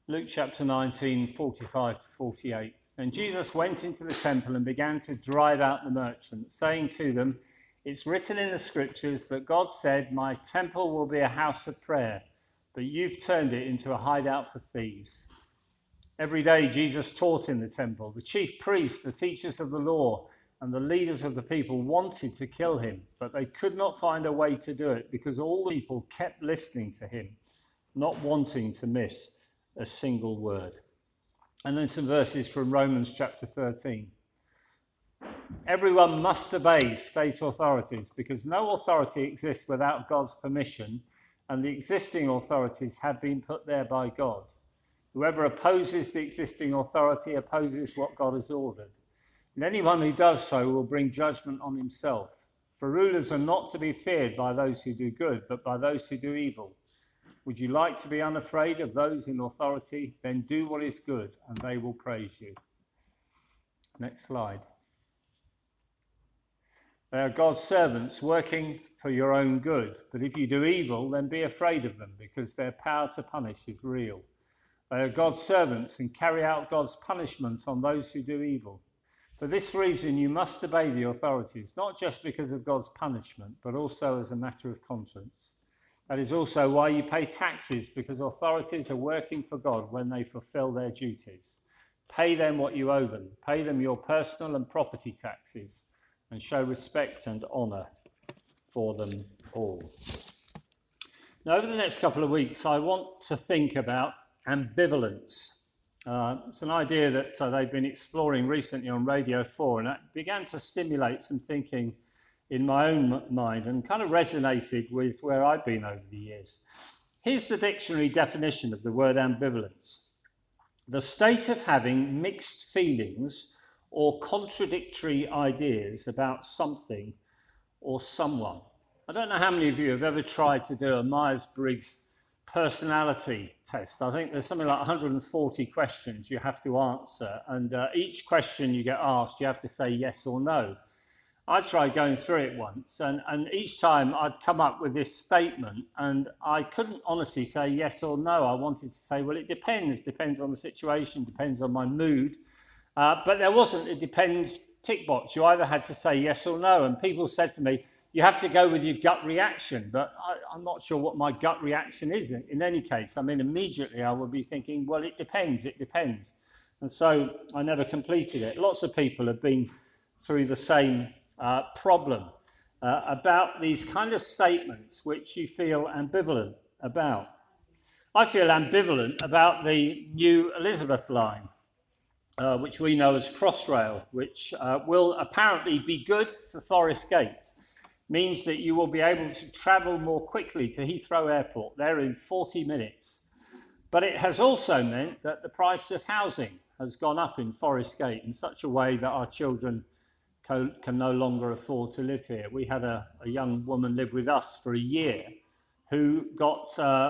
Luke chapter 19, 45 to 48. And Jesus went into the temple and began to drive out the merchants, saying to them, "It's written in the scriptures that God said, 'My temple will be a house of prayer,' but you've turned it into a hideout for thieves." Every day Jesus taught in the temple. The chief priests, the teachers of the law, and the leaders of the people wanted to kill him, but they could not find a way to do it because all the people kept listening to him, not wanting to miss a single word. And then some verses from Romans chapter 13. Everyone must obey state authorities because no authority exists without God's permission, and the existing authorities have been put there by God. Whoever opposes the existing authority opposes what God has ordered. And anyone who does so will bring judgment on himself. For rulers are not to be feared by those who do good, but by those who do evil. Would you like to be unafraid of those in authority? Then do what is good, and they will praise you. Next slide. They are God's servants working for your own good. But if you do evil, then be afraid of them, because their power to punish is real. They are God's servants and carry out God's punishment on those who do evil. For this reason, you must obey the authorities, not just because of God's punishment, but also as a matter of conscience. That is also why you pay taxes, because authorities are working for God when they fulfill their duties. Pay them what you owe them. Pay them your personal and property taxes, and show respect and honour for them all. Now, over the next couple of weeks, I want to think about ambivalence. It's an idea that they've been exploring recently on Radio 4, and it began to stimulate some thinking in my own mind and kind of resonated with where I've been over the years. Here's the dictionary definition of the word ambivalence: the state of having mixed feelings or contradictory ideas about something or someone. I don't know how many of you have ever tried to do a Myers-Briggs personality test. I think there's something like 140 questions you have to answer, and each question you get asked, you have to say yes or no. I tried going through it once, and each time I'd come up with this statement, and I couldn't honestly say yes or no. I wanted to say, well, it depends on the situation, depends on my mood. But there wasn't a depends tick box. You either had to say yes or no, and people said to me, you have to go with your gut reaction, but I'm not sure what my gut reaction is in any case. I mean, immediately I would be thinking, well, it depends. And so I never completed it. Lots of people have been through the same problem about these kind of statements which you feel ambivalent about. I feel ambivalent about the new Elizabeth line, which we know as Crossrail, which will apparently be good for Forest Gate. Means that you will be able to travel more quickly to Heathrow Airport there in 40 minutes. But it has also meant that the price of housing has gone up in Forest Gate in such a way that our children can no longer afford to live here. We had a young woman live with us for a year who got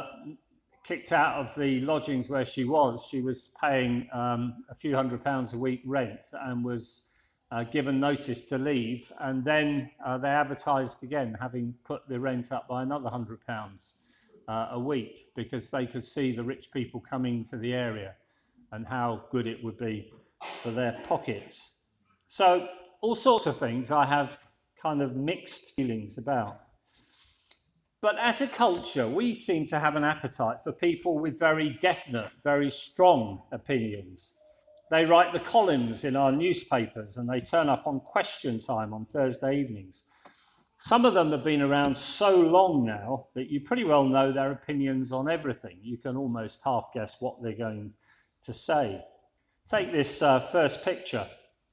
kicked out of the lodgings where she was. She was paying a few £100s a week rent and was given notice to leave, and then they advertised again, having put the rent up by another £100 a week, because they could see the rich people coming to the area and how good it would be for their pockets. So all sorts of things I have kind of mixed feelings about. But as a culture, we seem to have an appetite for people with very definite, very strong opinions. They write the columns in our newspapers and they turn up on Question Time on Thursday evenings. Some of them have been around so long now that you pretty well know their opinions on everything. You can almost half guess what they're going to say. Take this first picture,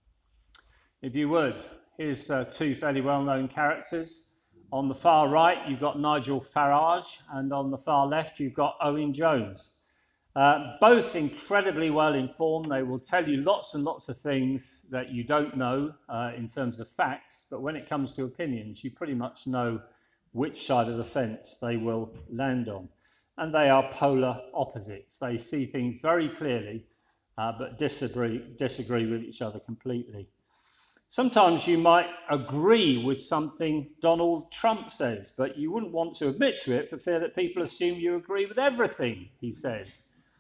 if you would. Here's two fairly well-known characters. On the far right, you've got Nigel Farage, and on the far left, you've got Owen Jones. Both incredibly well informed. They will tell you lots and lots of things that you don't know in terms of facts, but when it comes to opinions, you pretty much know which side of the fence they will land on. And they are polar opposites. They see things very clearly, but disagree with each other completely. Sometimes you might agree with something Donald Trump says, but you wouldn't want to admit to it for fear that people assume you agree with everything he says.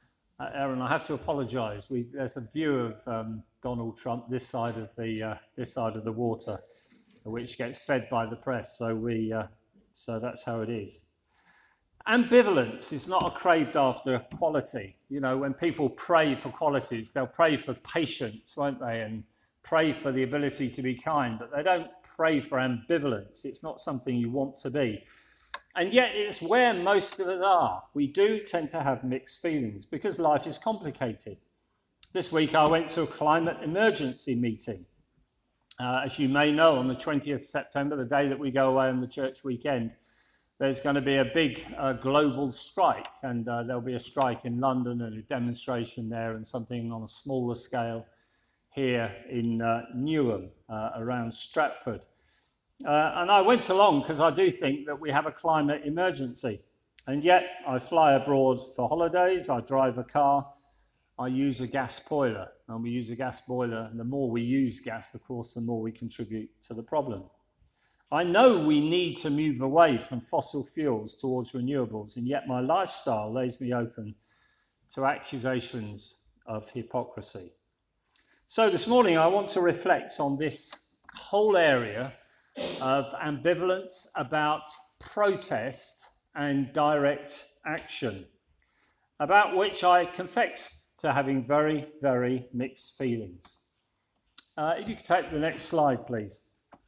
Aaron, I have to apologise. There's a view of Donald Trump this side of the water, which gets fed by the press. So that's how it is. Ambivalence is not a craved after quality. You know, when people pray for qualities, they'll pray for patience, won't they? And pray for the ability to be kind, but they don't pray for ambivalence. It's not something you want to be. And yet it's where most of us are. We do tend to have mixed feelings because life is complicated. This week I went to a climate emergency meeting. As you may know, on the 20th September, the day that we go away on the church weekend, there's going to be a big global strike, and there'll be a strike in London and a demonstration there and something on a smaller scale here in Newham, around Stratford. And I went along because I do think that we have a climate emergency. And yet I fly abroad for holidays, I drive a car, I use a gas boiler. And we use a gas boiler, and the more we use gas, of course, the more we contribute to the problem. I know we need to move away from fossil fuels towards renewables, and yet my lifestyle lays me open to accusations of hypocrisy. So this morning I want to reflect on this whole area of ambivalence about protest and direct action, about which I confess to having very, very mixed feelings. If you could take the next slide, please.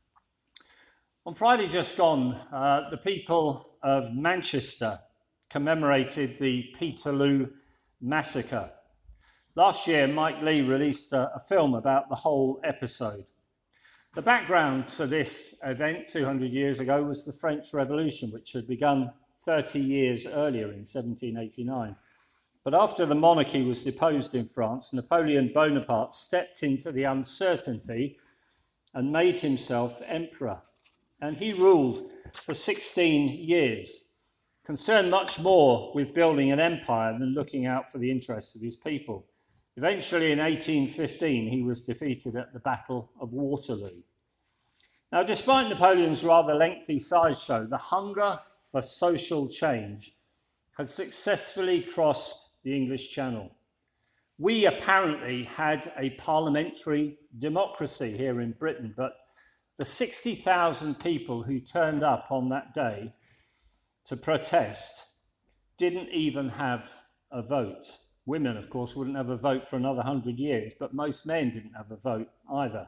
On Friday just gone, the people of Manchester commemorated the Peterloo massacre. Last year, Mike Leigh released a film about the whole episode. The background to this event 200 years ago was the French Revolution, which had begun 30 years earlier in 1789. But after the monarchy was deposed in France, Napoleon Bonaparte stepped into the uncertainty and made himself emperor. And he ruled for 16 years, concerned much more with building an empire than looking out for the interests of his people. Eventually, in 1815, he was defeated at the Battle of Waterloo. Now, despite Napoleon's rather lengthy sideshow, the hunger for social change had successfully crossed the English Channel. We apparently had a parliamentary democracy here in Britain, but the 60,000 people who turned up on that day to protest didn't even have a vote. Women, of course, wouldn't have a vote for another 100 years, but most men didn't have a vote either.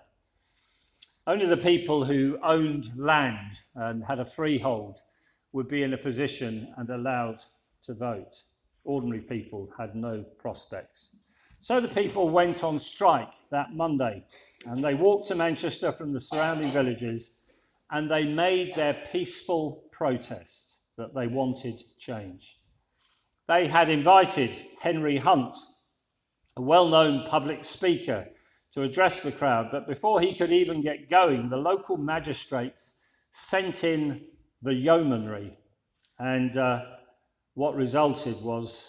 Only the people who owned land and had a freehold would be in a position and allowed to vote. Ordinary people had no prospects. So the people went on strike that Monday, and they walked to Manchester from the surrounding villages, and they made their peaceful protest that they wanted change. They had invited Henry Hunt, a well-known public speaker, to address the crowd, but before he could even get going, the local magistrates sent in the yeomanry, and what resulted was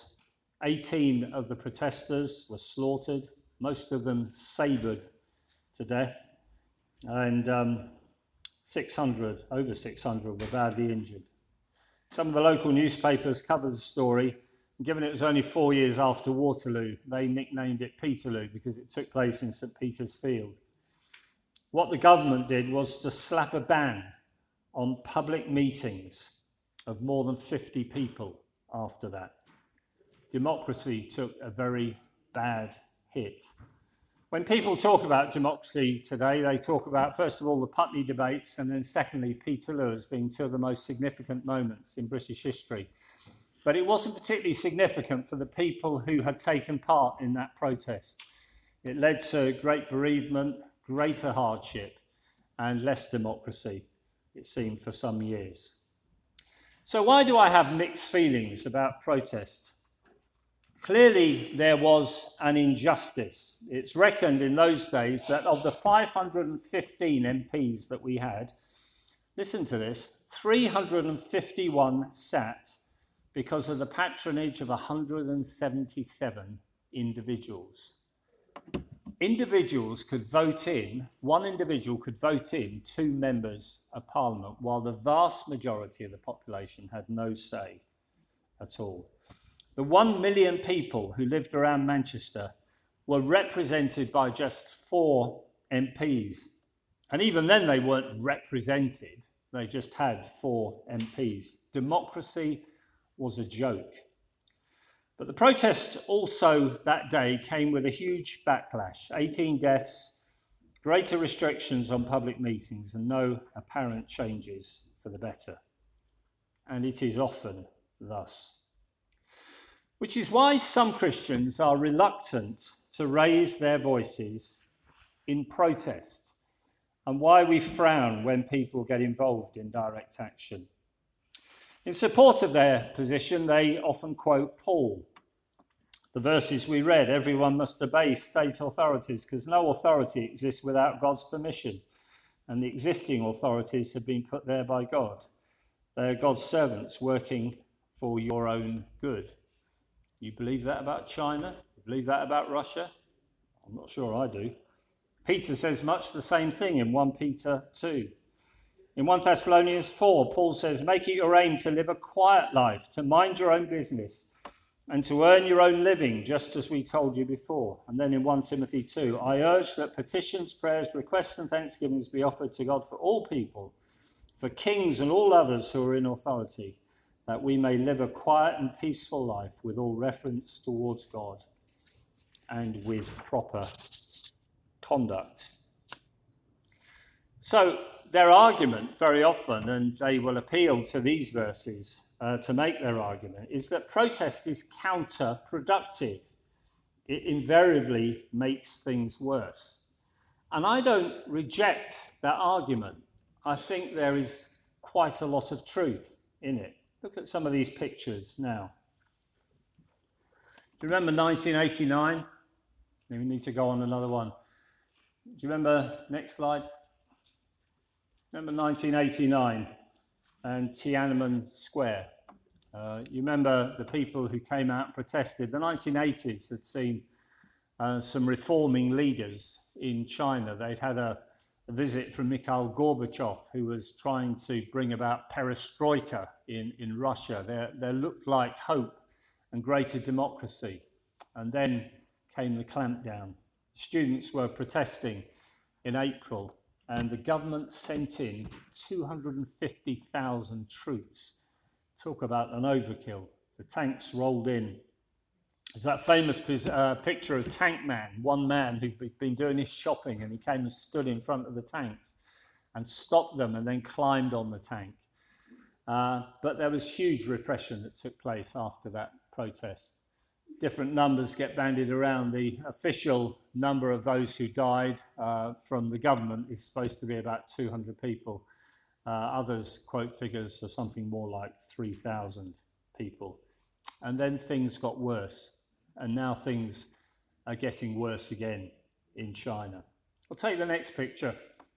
18 of the protesters were slaughtered, most of them sabred to death, and over 600 were badly injured. Some of the local newspapers covered the story, and given it was only 4 years after Waterloo, they nicknamed it Peterloo because it took place in St. Peter's Field. What the government did was to slap a ban on public meetings of more than 50 people after that. Democracy took a very bad hit. When people talk about democracy today, they talk about, first of all, the Putney debates, and then secondly, Peterloo as being two of the most significant moments in British history. But it wasn't particularly significant for the people who had taken part in that protest. It led to great bereavement, greater hardship, and less democracy, it seemed, for some years. So why do I have mixed feelings about protest? Clearly, there was an injustice. It's reckoned in those days that of the 515 MPs that we had, listen to this, 351 sat because of the patronage of 177 individuals. Individuals could vote in, one individual could vote in 2 members of Parliament, while the vast majority of the population had no say at all. The 1 million people who lived around Manchester were represented by just 4 MPs. And even then they weren't represented, they just had 4 MPs. Democracy was a joke. But the protest also that day came with a huge backlash. 18 deaths, greater restrictions on public meetings, and no apparent changes for the better. And it is often thus. Which is why some Christians are reluctant to raise their voices in protest, and why we frown when people get involved in direct action. In support of their position, they often quote Paul. The verses we read, everyone must obey state authorities because no authority exists without God's permission, and the existing authorities have been put there by God. They are God's servants working for your own good. You believe that about China? You believe that about Russia? I'm not sure I do. Peter says much the same thing in 1 Peter 2. In 1 Thessalonians 4, Paul says, make it your aim to live a quiet life, to mind your own business, and to earn your own living, just as we told you before. And then in 1 Timothy 2, I urge that petitions, prayers, requests and thanksgivings be offered to God for all people, for kings and all others who are in authority, that we may live a quiet and peaceful life with all reference towards God and with proper conduct. So their argument very often, and they will appeal to these verses to make their argument, is that protest is counterproductive. It invariably makes things worse. And I don't reject that argument. I think there is quite a lot of truth in it. Look at some of these pictures now. Do you remember 1989? We need to go on another one. Do you remember, next slide? Remember 1989 and Tiananmen Square? You remember the people who came out and protested. The 1980s had seen some reforming leaders in China. They'd had a visit from Mikhail Gorbachev, who was trying to bring about perestroika in Russia. There looked like hope and greater democracy. And then came the clampdown. Students were protesting in April, and the government sent in 250,000 troops. Talk about an overkill. The tanks rolled in. There's that famous picture of Tank Man, one man who'd been doing his shopping, and he came and stood in front of the tanks and stopped them and then climbed on the tank. But there was huge repression that took place after that protest. Different numbers get bandied around. The official number of those who died from the government is supposed to be about 200 people. Others quote figures of something more like 3,000 people. And then things got worse. And now things are getting worse again in China. We'll take the next picture.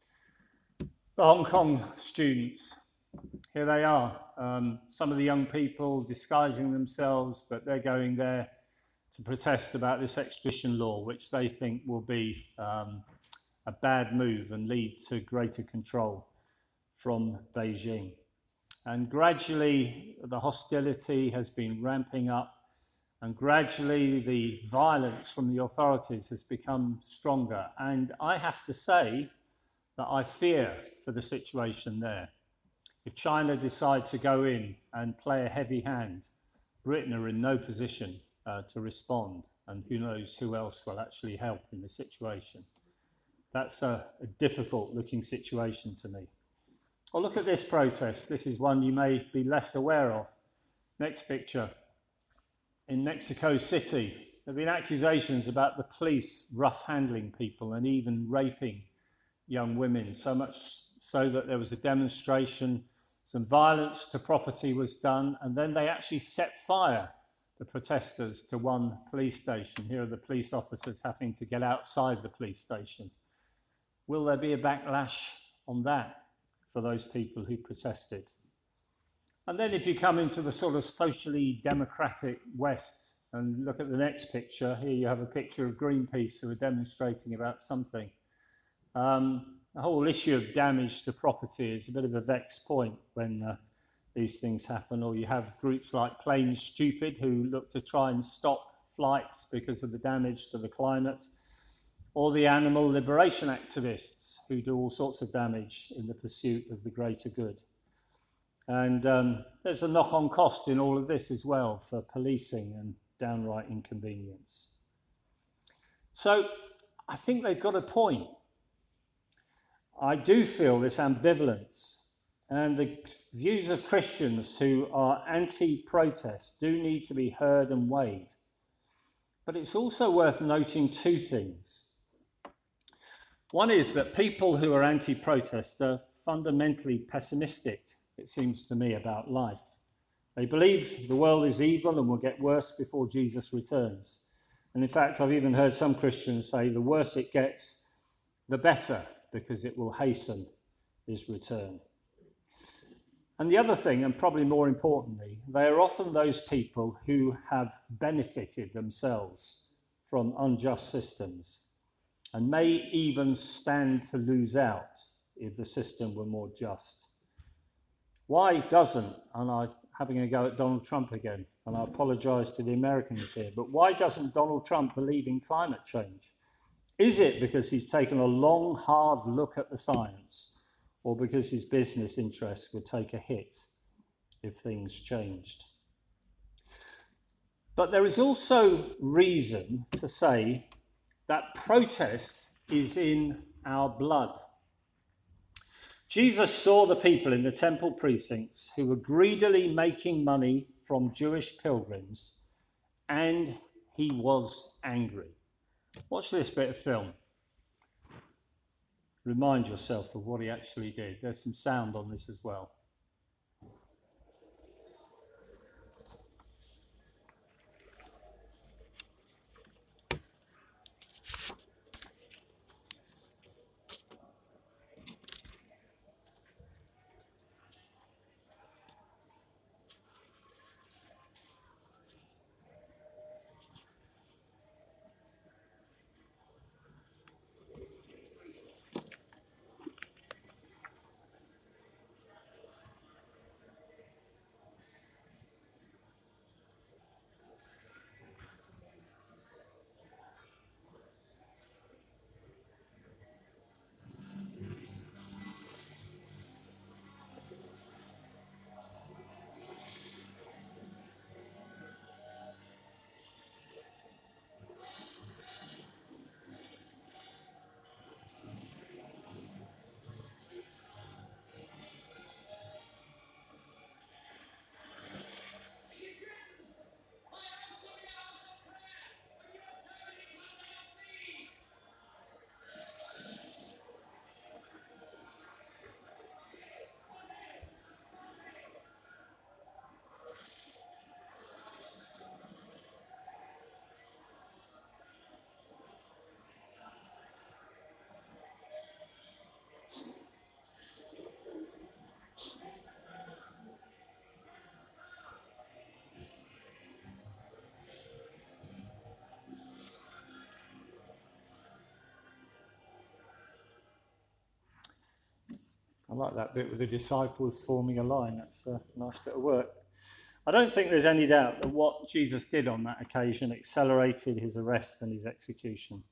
The Hong Kong students. Here they are. Some of the young people disguising themselves, but they're going there to protest about this extradition law, which they think will be a bad move and lead to greater control from Beijing. And gradually the hostility has been ramping up, and gradually the violence from the authorities has become stronger. And I have to say that I fear for the situation there. If China decide to go in and play a heavy hand, Britain are in no position to respond, and who knows who else will actually help in the situation. That's a difficult looking situation to me. Well, look at this protest. This is one you may be less aware of. Next picture. In Mexico City, there have been accusations about the police rough handling people and even raping young women, so much so that there was a demonstration, some violence to property was done, and then they actually set fire, the protesters, to one police station. Here are the police officers having to get outside the police station. Will there be a backlash on that for those people who protested? And then if you come into the sort of socially democratic West and look at the next picture, here you have a picture of Greenpeace who are demonstrating about something. The whole issue of damage to property is a bit of a vexed point when these things happen. Or you have groups like Plain Stupid who look to try and stop flights because of the damage to the climate. Or the animal liberation activists who do all sorts of damage in the pursuit of the greater good. And there's a knock-on cost in all of this as well for policing and downright inconvenience. So I think they've got a point. I do feel this ambivalence, and the views of Christians who are anti-protest do need to be heard and weighed. But it's also worth noting two things. One is that people who are anti-protest are fundamentally pessimistic, it seems to me, about life. They believe the world is evil and will get worse before Jesus returns. And in fact, I've even heard some Christians say the worse it gets, the better, because it will hasten his return. And the other thing, and probably more importantly, they are often those people who have benefited themselves from unjust systems and may even stand to lose out if the system were more just. Why doesn't, and I'm having a go at Donald Trump again, and I apologise to the Americans here, but why doesn't Donald Trump believe in climate change? Is it because he's taken a long, hard look at the science, or because his business interests would take a hit if things changed? But there is also reason to say that protest is in our blood. Jesus saw the people in the temple precincts who were greedily making money from Jewish pilgrims, and he was angry. Watch this bit of film. Remind yourself of what he actually did. There's some sound on this as well. I like that bit with the disciples forming a line. That's a nice bit of work. I don't think there's any doubt that what Jesus did on that occasion accelerated his arrest and his execution.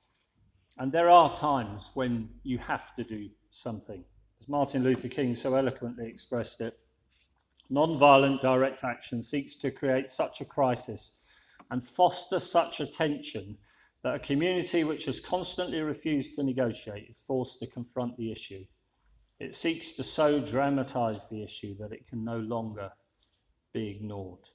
And there are times when you have to do something. As Martin Luther King so eloquently expressed it, non-violent direct action seeks to create such a crisis and foster such a tension that a community which has constantly refused to negotiate is forced to confront the issue. It seeks to so dramatise the issue that it can no longer be ignored.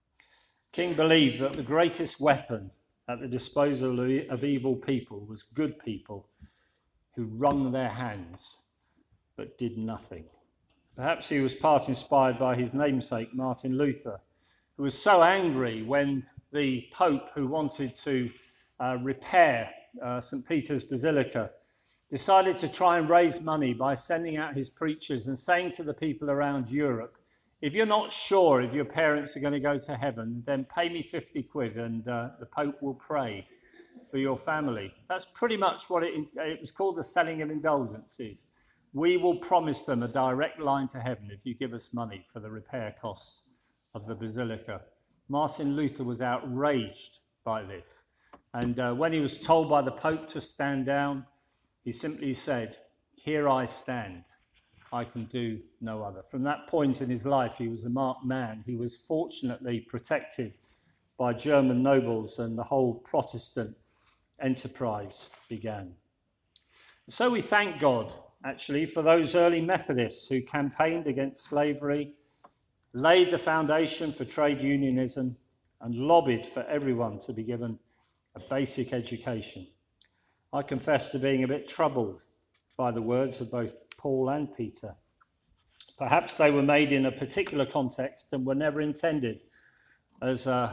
King believed that the greatest weapon at the disposal of evil people was good people who wrung their hands but did nothing. Perhaps he was part inspired by his namesake, Martin Luther, who was so angry when the Pope, who wanted to repair St. Peter's Basilica, decided to try and raise money by sending out his preachers and saying to the people around Europe, if you're not sure if your parents are going to go to heaven, then pay me 50 quid and the Pope will pray for your family. That's pretty much what it was called, the selling of indulgences. we will promise them a direct line to heaven if you give us money for the repair costs of the basilica. Martin Luther was outraged by this. And when he was told by the Pope to stand down, he simply said, "Here I stand. I can do no other." From that point in his life, he was a marked man. He was fortunately protected by German nobles, and the whole Protestant enterprise began. So we thank God, actually, for those early Methodists who campaigned against slavery, laid the foundation for trade unionism, and lobbied for everyone to be given a basic education. I confess to being a bit troubled by the words of both Paul and Peter. Perhaps they were made in a particular context and were never intended as a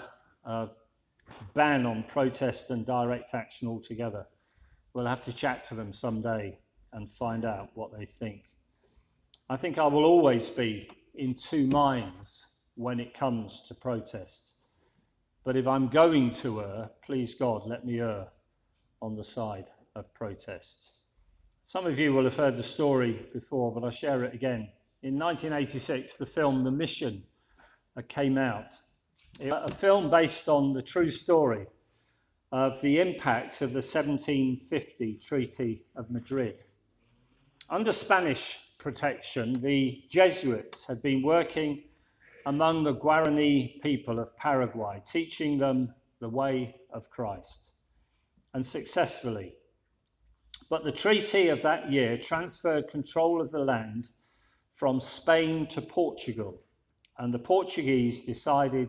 ban on protest and direct action altogether. We'll have to chat to them someday and find out what they think. I think I will always be in two minds when it comes to protest. But if I'm going to err, please God, let me err on the side of protest. Some of you will have heard the story before, but I'll share it again. In 1986, the film The Mission came out. It was a film based on the true story of the impact of the 1750 Treaty of Madrid. Under Spanish protection, the Jesuits had been working among the Guarani people of Paraguay, teaching them the way of Christ, and successfully. But the treaty of that year transferred control of the land from Spain to Portugal, and the Portuguese decided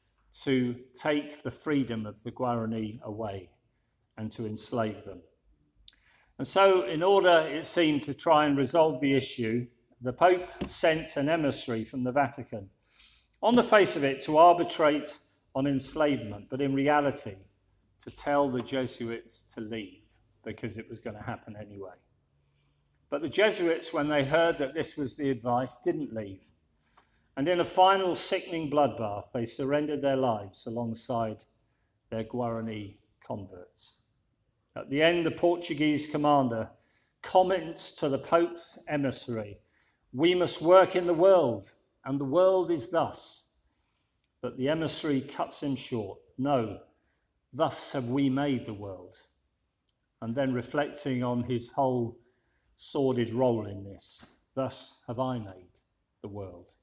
to take the freedom of the Guarani away and to enslave them. And so, in order, it seemed, to try and resolve the issue, the Pope sent an emissary from the Vatican, on the face of it, to arbitrate on enslavement, but in reality, to tell the Jesuits to leave, because it was going to happen anyway. But the Jesuits, when they heard that this was the advice, didn't leave. And in a final sickening bloodbath, they surrendered their lives alongside their Guarani converts. At the end, the Portuguese commander comments to the Pope's emissary, "We must work in the world, and the world is thus." But the emissary cuts him short. "No, thus have we made the world." And then, reflecting on his whole sordid role in this, "Thus have I made the world."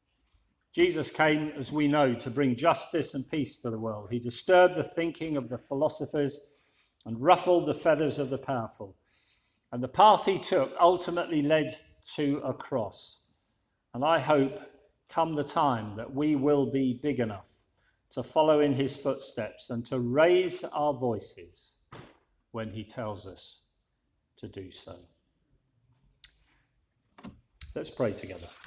Jesus came, as we know, to bring justice and peace to the world. He disturbed the thinking of the philosophers and ruffled the feathers of the powerful. And the path he took ultimately led to a cross. And I hope, come the time, that we will be big enough to follow in his footsteps and to raise our voices when he tells us to do so. Let's pray together.